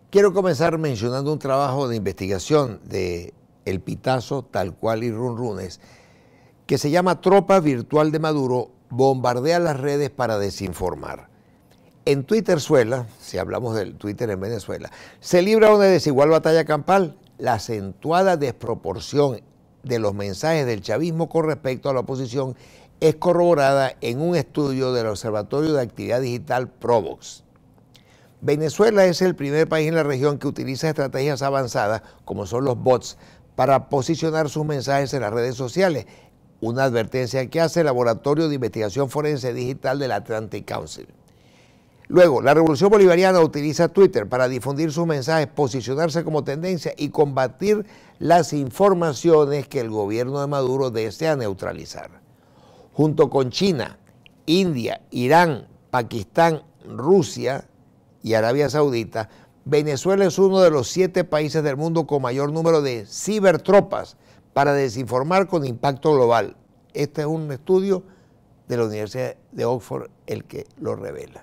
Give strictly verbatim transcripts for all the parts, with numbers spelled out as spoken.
Quiero comenzar mencionando un trabajo de investigación de El Pitazo, Tal Cual y Runrunes, que se llama Tropa Virtual de Maduro bombardea las redes para desinformar. En Twitterzuela, si hablamos del Twitter en Venezuela, se libra una desigual batalla campal. La acentuada desproporción de los mensajes del chavismo con respecto a la oposición es corroborada en un estudio del Observatorio de Actividad Digital Provox. Venezuela es el primer país en la región que utiliza estrategias avanzadas, como son los bots, para posicionar sus mensajes en las redes sociales, una advertencia que hace el Laboratorio de Investigación Forense Digital del Atlantic Council. Luego, la Revolución Bolivariana utiliza Twitter para difundir sus mensajes, posicionarse como tendencia y combatir las informaciones que el gobierno de Maduro desea neutralizar. Junto con China, India, Irán, Pakistán, Rusia y Arabia Saudita, Venezuela es uno de los siete países del mundo con mayor número de cibertropas para desinformar con impacto global. Este es un estudio de la Universidad de Oxford el que lo revela.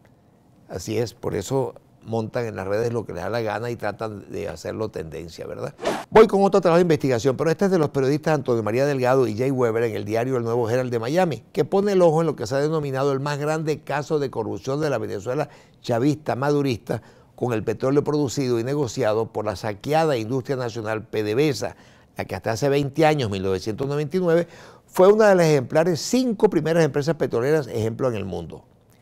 Así es, por eso montan en las redes lo que les da la gana y tratan de hacerlo tendencia, ¿verdad? Voy con otro trabajo de investigación, pero este es de los periodistas Antonio María Delgado y Jay Weber en el diario El Nuevo Herald de Miami, que pone el ojo en lo que se ha denominado el más grande caso de corrupción de la Venezuela chavista madurista con el petróleo producido y negociado por la saqueada industria nacional PDVSA, la que hasta hace veinte años, mil novecientos noventa y nueve, fue una de las ejemplares cinco primeras empresas petroleras ejemplo en el mundo.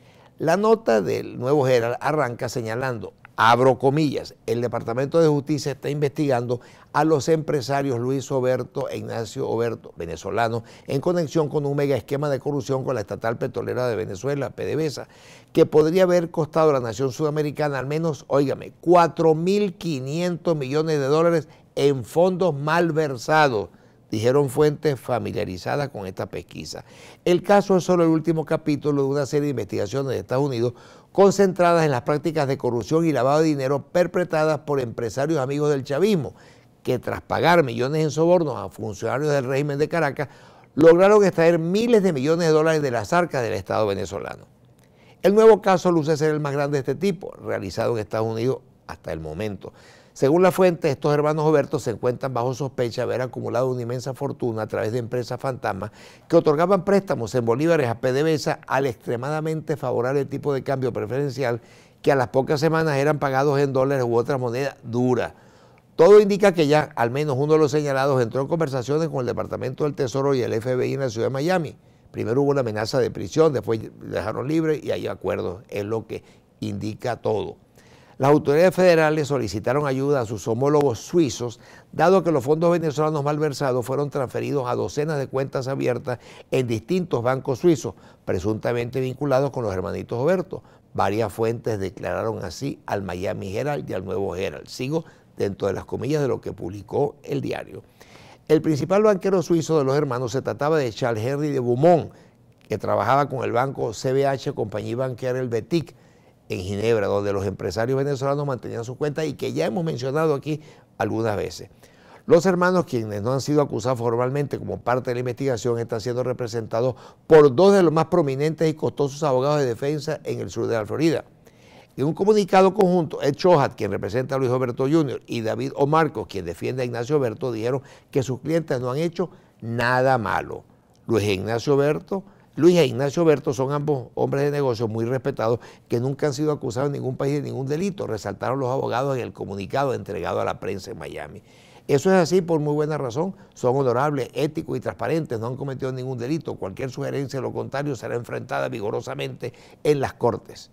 La nota del Nuevo Herald arranca señalando, abro comillas, el Departamento de Justicia está investigando a los empresarios Luis Oberto e Ignacio Oberto, venezolanos, en conexión con un mega esquema de corrupción con la estatal petrolera de Venezuela, PDVSA, que podría haber costado a la nación sudamericana al menos, óigame, cuatro mil quinientos millones de dólares en fondos malversados, dijeron fuentes familiarizadas con esta pesquisa. El caso es solo el último capítulo de una serie de investigaciones de Estados Unidos concentradas en las prácticas de corrupción y lavado de dinero perpetradas por empresarios amigos del chavismo, que tras pagar millones en sobornos a funcionarios del régimen de Caracas, lograron extraer miles de millones de dólares de las arcas del Estado venezolano. El nuevo caso luce ser el más grande de este tipo, realizado en Estados Unidos hasta el momento. Según la fuente, estos hermanos Oberto se encuentran bajo sospecha de haber acumulado una inmensa fortuna a través de empresas fantasmas que otorgaban préstamos en bolívares a PDVSA al extremadamente favorable tipo de cambio preferencial que a las pocas semanas eran pagados en dólares u otras monedas duras. Todo indica que ya al menos uno de los señalados entró en conversaciones con el Departamento del Tesoro y el F B I en la ciudad de Miami. Primero hubo una amenaza de prisión, después dejaron libre y hay acuerdos, es lo que indica todo. Las autoridades federales solicitaron ayuda a sus homólogos suizos, dado que los fondos venezolanos malversados fueron transferidos a docenas de cuentas abiertas en distintos bancos suizos, presuntamente vinculados con los hermanitos Oberto. Varias fuentes declararon así al Miami Herald y al Nuevo Herald. Sigo dentro de las comillas de lo que publicó el diario. El principal banquero suizo de los hermanos se trataba de Charles Henry de Beaumont, que trabajaba con el banco C B H, compañía banquera Helvetic, en Ginebra, donde los empresarios venezolanos mantenían sus cuentas y que ya hemos mencionado aquí algunas veces. Los hermanos, quienes no han sido acusados formalmente como parte de la investigación, están siendo representados por dos de los más prominentes y costosos abogados de defensa en el sur de la Florida. En un comunicado conjunto, Ed Chohat, quien representa a Luis Oberto junior, y David O'Marcos, quien defiende a Ignacio Oberto, dijeron que sus clientes no han hecho nada malo. Luis Ignacio Oberto Luis e Ignacio Oberto son ambos hombres de negocios muy respetados que nunca han sido acusados en ningún país de ningún delito, resaltaron los abogados en el comunicado entregado a la prensa en Miami. Eso es así por muy buena razón, son honorables, éticos y transparentes, no han cometido ningún delito, cualquier sugerencia de lo contrario será enfrentada vigorosamente en las cortes.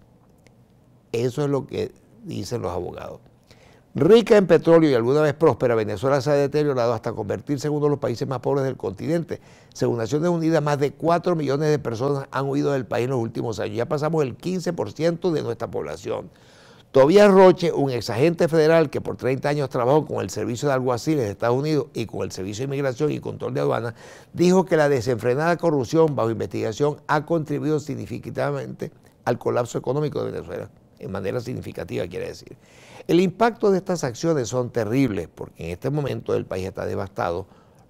Eso es lo que dicen los abogados. Rica en petróleo y alguna vez próspera, Venezuela se ha deteriorado hasta convertirse en uno de los países más pobres del continente. Según Naciones Unidas, más de cuatro millones de personas han huido del país en los últimos años. Ya pasamos el quince por ciento de nuestra población. Tobias Roche, un exagente federal que por treinta años trabajó con el Servicio de Alguaciles de Estados Unidos y con el Servicio de Inmigración y Control de Aduanas, dijo que la desenfrenada corrupción bajo investigación ha contribuido significativamente al colapso económico de Venezuela. En manera significativa, quiere decir. El impacto de estas acciones son terribles porque en este momento el país está devastado,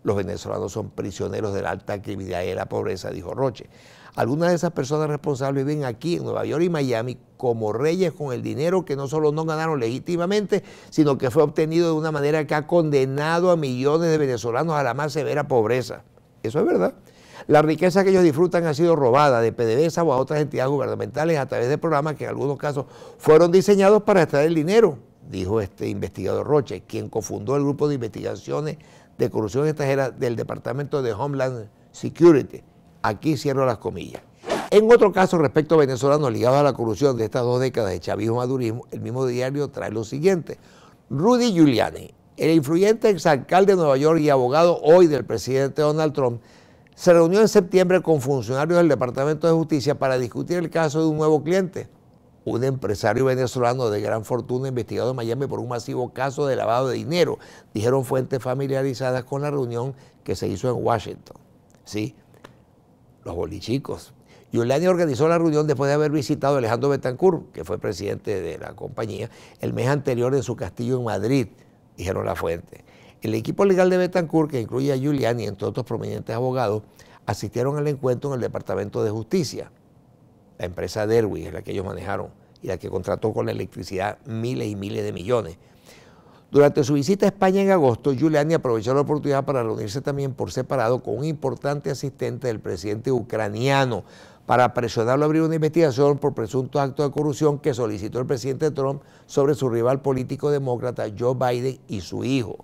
Los venezolanos son prisioneros de la alta criminalidad y de la pobreza, dijo Roche. Algunas de esas personas responsables viven aquí en Nueva York y Miami como reyes con el dinero que no solo no ganaron legítimamente, sino que fue obtenido de una manera que ha condenado a millones de venezolanos a la más severa pobreza. Eso es verdad. La riqueza que ellos disfrutan ha sido robada de PDVSA o a otras entidades gubernamentales a través de programas que en algunos casos fueron diseñados para extraer el dinero, dijo este investigador Roche, quien cofundó el grupo de investigaciones de corrupción extranjera del Departamento de Homeland Security. Aquí cierro las comillas. En otro caso, respecto a venezolanos ligados a la corrupción de estas dos décadas de chavismo-madurismo, el mismo diario trae lo siguiente. Rudy Giuliani, el influyente exalcalde de Nueva York y abogado hoy del presidente Donald Trump, se reunió en septiembre con funcionarios del Departamento de Justicia para discutir el caso de un nuevo cliente, un empresario venezolano de gran fortuna investigado en Miami por un masivo caso de lavado de dinero, dijeron fuentes familiarizadas con la reunión que se hizo en Washington. ¿Sí? Los bolichicos. Giuliani organizó la reunión después de haber visitado a Alejandro Betancourt, que fue presidente de la compañía, el mes anterior en su castillo en Madrid, dijeron la fuente. El equipo legal de Betancourt, que incluye a Giuliani, entre otros prominentes abogados, asistieron al encuentro en el Departamento de Justicia. La empresa Derwig es la que ellos manejaron y la que contrató con la electricidad miles y miles de millones. Durante su visita a España en agosto, Giuliani aprovechó la oportunidad para reunirse también por separado con un importante asistente del presidente ucraniano para presionarlo a abrir una investigación por presuntos actos de corrupción que solicitó el presidente Trump sobre su rival político demócrata Joe Biden y su hijo,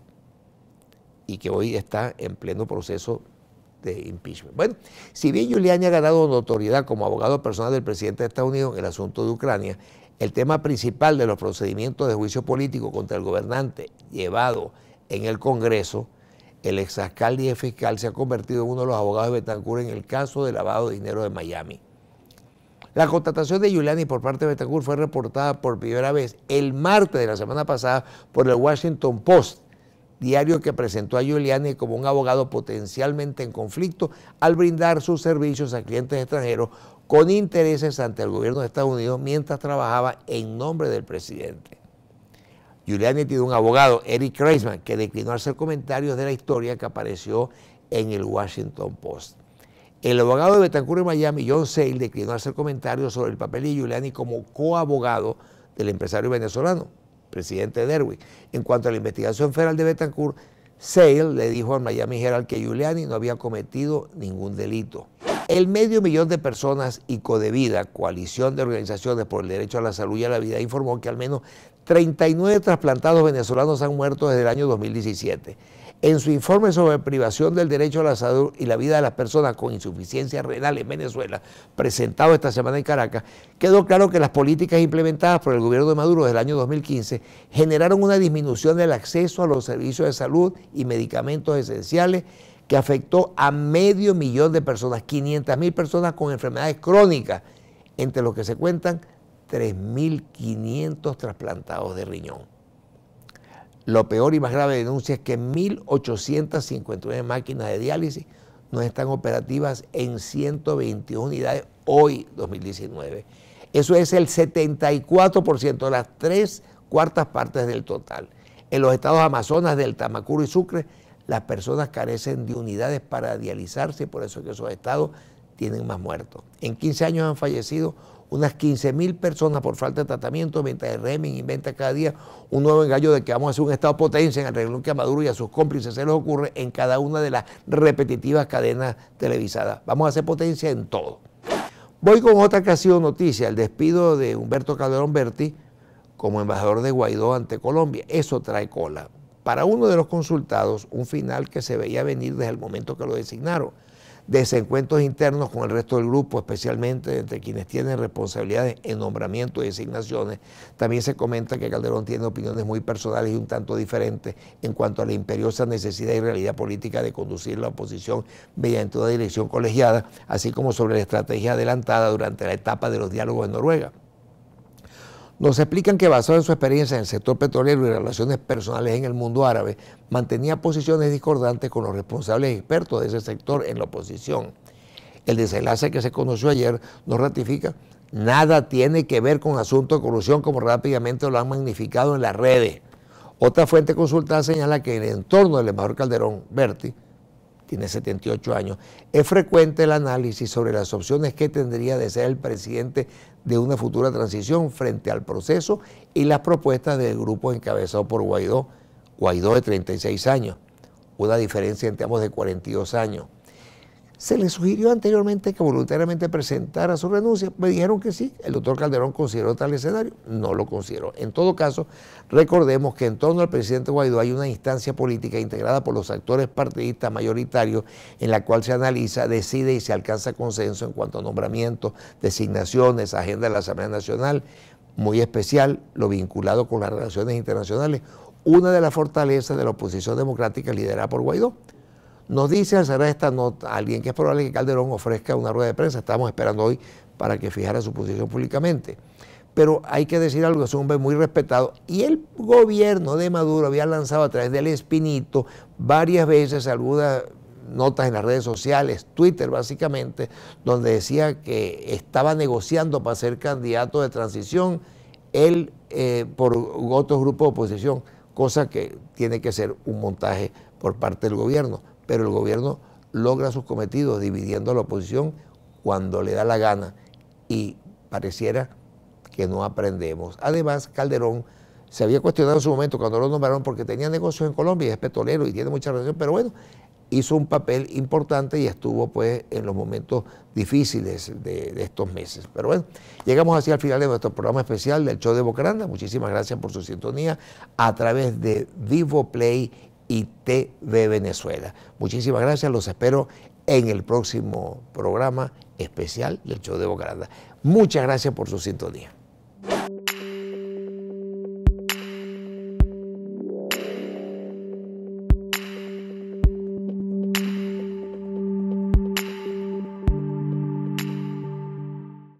y que hoy está en pleno proceso de impeachment. Bueno, si bien Giuliani ha ganado notoriedad como abogado personal del presidente de Estados Unidos en el asunto de Ucrania, el tema principal de los procedimientos de juicio político contra el gobernante llevado en el Congreso, el exalcalde y el fiscal se ha convertido en uno de los abogados de Betancourt en el caso de lavado de dinero de Miami. La contratación de Giuliani por parte de Betancourt fue reportada por primera vez el martes de la semana pasada por el Washington Post, diario que presentó a Giuliani como un abogado potencialmente en conflicto al brindar sus servicios a clientes extranjeros con intereses ante el gobierno de Estados Unidos mientras trabajaba en nombre del presidente. Giuliani tiene un abogado, Eric Kreisman, que declinó hacer comentarios de la historia que apareció en el Washington Post. El abogado de Betancourt en Miami, John Sale, declinó hacer comentarios sobre el papel de Giuliani como coabogado del empresario venezolano, presidente de Derwig. En cuanto a la investigación federal de Betancourt, Sale le dijo al Miami Herald que Giuliani no había cometido ningún delito. El medio millón de personas y Codevida, coalición de organizaciones por el derecho a la salud y a la vida, informó que al menos treinta y nueve trasplantados venezolanos han muerto desde el año dos mil diecisiete. En su informe sobre privación del derecho a la salud y la vida de las personas con insuficiencia renal en Venezuela, presentado esta semana en Caracas, quedó claro que las políticas implementadas por el gobierno de Maduro desde el año dos mil quince generaron una disminución del acceso a los servicios de salud y medicamentos esenciales que afectó a medio millón de personas, quinientas mil personas con enfermedades crónicas, entre los que se cuentan tres mil quinientos trasplantados de riñón. Lo peor y más grave de denuncia es que mil ochocientas cincuenta y nueve máquinas de diálisis no están operativas en ciento veintidós unidades hoy, dos mil diecinueve. Eso es el setenta y cuatro por ciento de las tres cuartas partes del total. En los estados Amazonas, Delta, Macuro y Sucre, las personas carecen de unidades para dializarse y por eso es que esos estados tienen más muertos. En quince años han fallecido unas quince mil personas por falta de tratamiento, mientras el régimen inventa cada día un nuevo engaño de que vamos a hacer un estado potencia en el renglón que a Maduro y a sus cómplices se les ocurre en cada una de las repetitivas cadenas televisadas. Vamos a hacer potencia en todo. Voy con otra que ha sido noticia, el despido de Humberto Calderón Berti como embajador de Guaidó ante Colombia. Eso trae cola. Para uno de los consultados, un final que se veía venir desde el momento que lo designaron. Desencuentros internos con el resto del grupo, especialmente entre quienes tienen responsabilidades en nombramiento y designaciones. También se comenta que Calderón tiene opiniones muy personales y un tanto diferentes en cuanto a la imperiosa necesidad y realidad política de conducir la oposición mediante una dirección colegiada, así como sobre la estrategia adelantada durante la etapa de los diálogos en Noruega. Nos explican que basado en su experiencia en el sector petrolero y relaciones personales en el mundo árabe, mantenía posiciones discordantes con los responsables expertos de ese sector en la oposición. El desenlace que se conoció ayer nos ratifica, nada tiene que ver con asuntos de corrupción como rápidamente lo han magnificado en las redes. Otra fuente consultada señala que en el entorno del embajador Calderón Berti, tiene setenta y ocho años, es frecuente el análisis sobre las opciones que tendría de ser el presidente de una futura transición frente al proceso y las propuestas del grupo encabezado por Guaidó, Guaidó de treinta y seis años, una diferencia entre ambos de cuarenta y dos años. Se le sugirió anteriormente que voluntariamente presentara su renuncia. Me dijeron que sí. El doctor Calderón consideró tal escenario. No lo consideró. En todo caso, recordemos que en torno al presidente Guaidó hay una instancia política integrada por los actores partidistas mayoritarios en la cual se analiza, decide y se alcanza consenso en cuanto a nombramientos, designaciones, agenda de la Asamblea Nacional, muy especial lo vinculado con las relaciones internacionales, una de las fortalezas de la oposición democrática liderada por Guaidó. Nos dice al cerrar esta nota alguien que es probable que Calderón ofrezca una rueda de prensa. Estamos esperando hoy para que fijara su posición públicamente. Pero hay que decir algo, es un hombre muy respetado. Y el gobierno de Maduro había lanzado a través del Espinito varias veces algunas notas en las redes sociales, Twitter básicamente, donde decía que estaba negociando para ser candidato de transición él eh, por otros grupos de oposición, cosa que tiene que ser un montaje por parte del gobierno. Pero el gobierno logra sus cometidos dividiendo a la oposición cuando le da la gana y pareciera que no aprendemos. Además, Calderón se había cuestionado en su momento cuando lo nombraron porque tenía negocios en Colombia y es petrolero y tiene mucha relación, pero bueno, hizo un papel importante y estuvo pues en los momentos difíciles de, de estos meses. Pero bueno, llegamos así al final de nuestro programa especial del Show de Bocaranda. Muchísimas gracias por su sintonía a través de Vivo Play y T V Venezuela. Muchísimas gracias, los espero en el próximo programa especial del Show de Bocaranda. Muchas gracias por su sintonía.